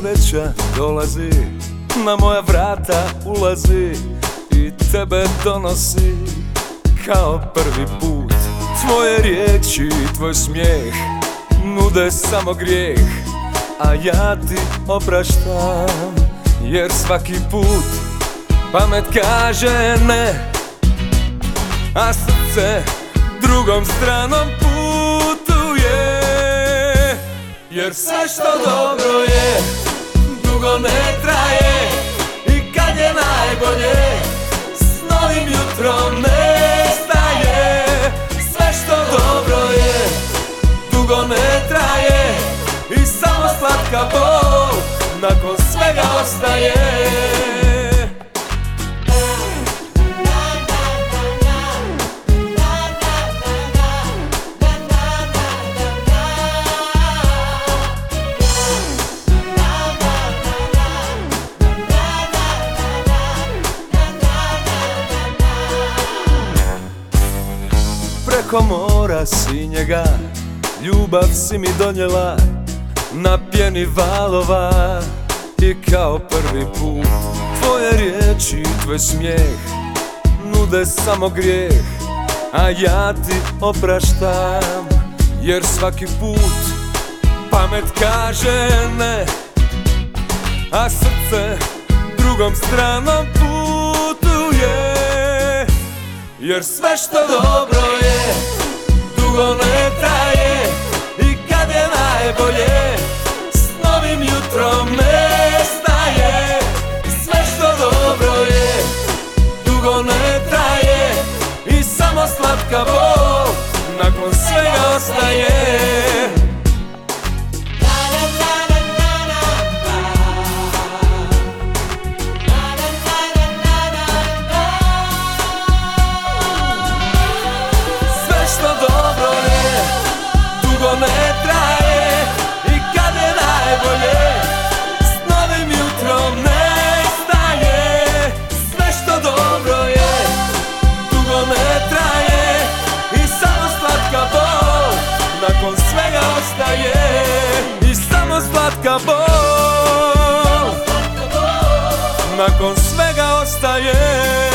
sreća dolazi, na moja vrata ulazi i tebe donosi kao prvi put. Tvoje riječi i tvoj smijeh nude samo grijeh, a ja ti opraštam, jer svaki put pamet kaže ne, a srce drugom stranom putuje. Jer sve što dobro je, dugo ne traje, i kad je najbolje, s novim jutrom nestaje. Sve što dobro je, dugo ne traje, i samo slatka bol nakon svega ostaje. Preko mora sinjega ljubav si mi donijela, na pjeni valova i kao prvi put. Tvoje riječi i tvoj smijeh nude samo grijeh, a ja ti opraštam, jer svaki put pamet kaže ne, a srce drugom stranom putuje. Jer sve što dobro je, dugo ne traje, i kad je najbolje, s novim jutrom nestaje. Sve što dobro je, dugo ne traje, i samo slatka bol nakon svega ostaje. Ne traje, i kad je najbolje, s novim jutrom nestaje. Sve što dobro je, dugo ne traje, i samo slatka bol nakon svega ostaje. I samo slatka bol nakon svega ostaje.